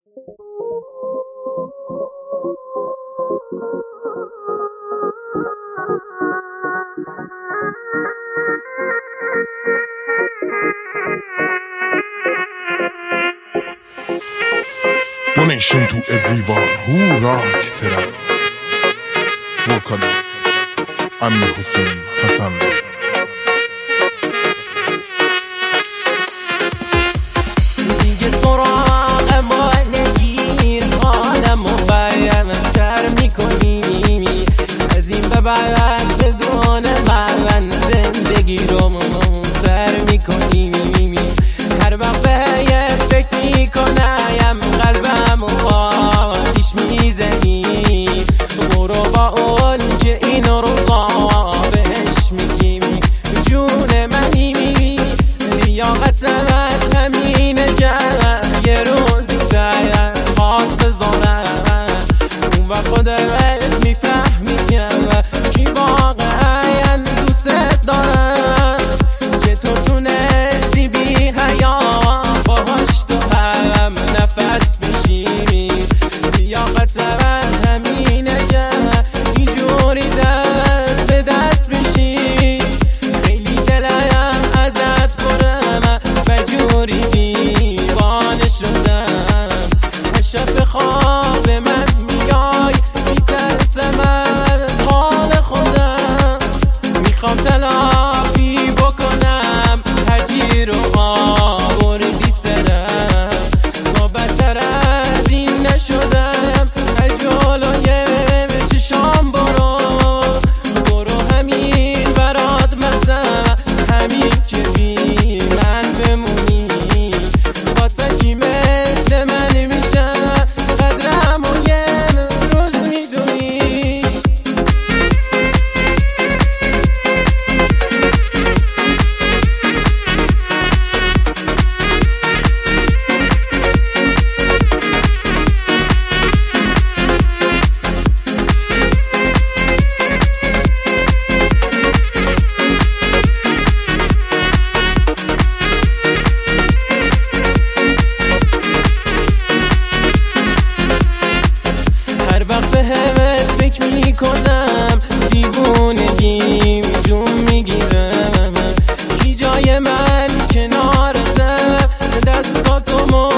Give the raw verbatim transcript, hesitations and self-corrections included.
Donation to everyone who rocked Terraz. Vocalist Amir Hussein Hassan. دیگه سراغ ما نگیر، حالمو بیان‌تر میکنی. از این به بعد بدون من زندگی رو سر میکنی. هر وقت بهت فکر میکنم قلبم و آتیش میزنی. برو با اون که این روزا بهش میگیم جون منی. لیاقتمت همینه که یه روزی تحقیقات بذارم. اون وقت خودت میفهمی که کی واقعا دوست دارم. چطور تونستی بی حیا باهاش تو هم نفس بشیمی. لیاقتمت همینه که اینجوری دست به دست بشی. خیلی دلم ازت پرم بجوری دیوانه شدم. هر شب به خواب من میای میترسم از حال خودم. میخوام تلافی بکنم هرچی رو آوردی سرم. ما بدتر از این نشدم. از جلوی چشام برو برو، همین برات مزم، همین که بی من بمونی. واسه کی مثل من میشه قدرم و یه روز میدونی. هر وقت به همت فکر میکنم دیوونگیم جون میگیرم. کی جای من کنارتم دستاتو